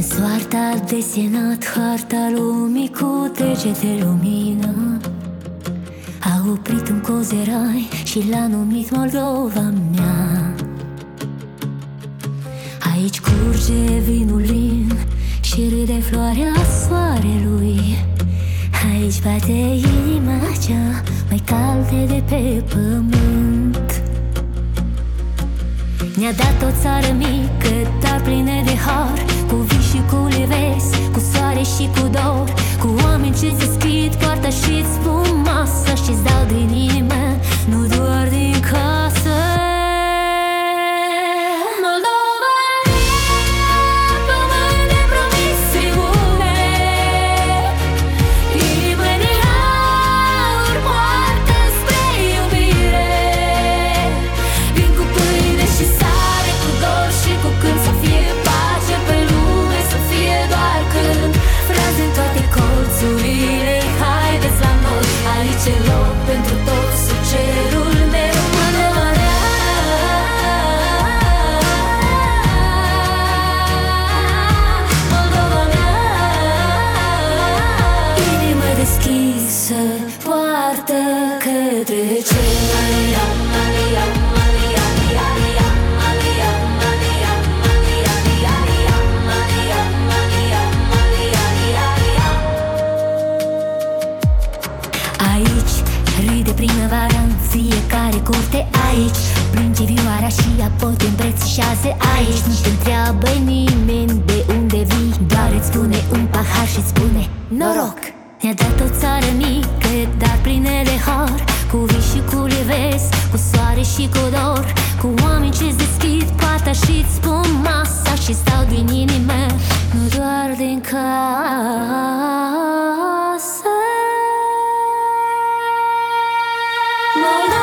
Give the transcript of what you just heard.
Soarta a desenat harta lumii cu degete lumină. A oprit un cozerai și l-a numit Moldova mea. Aici curge vinul lin și râde floarea soarelui. Aici bate inima cea mai caldă de pe pământ. Ne-a dat o țară mică, dar plină de har, cu vii și cu leves, cu soare și cu dor, cu oameni ce-ți deschid poarta și-ți spun masă și-ți dau din inimă, nu doar din casă. Aici e loc pentru toți, sub cerul meu, Moldova mea. Moldova mea. Inimă deschisă, poartă către cer. Aici râde primăvara în fiecare curte. Aici plânge vioara și apoi te îmbrățișează. Aici nu te întreabă nimeni de unde vii, doar îți pune un pahar și-ți spune noroc. Ne-a dat o țară mică, dar plină de har, cu vii și cu leves, cu soare și cu dor, cu oameni ce-ți deschid poarta și-ți spun masa și stau din inimă, nu doar din casă. Moldova.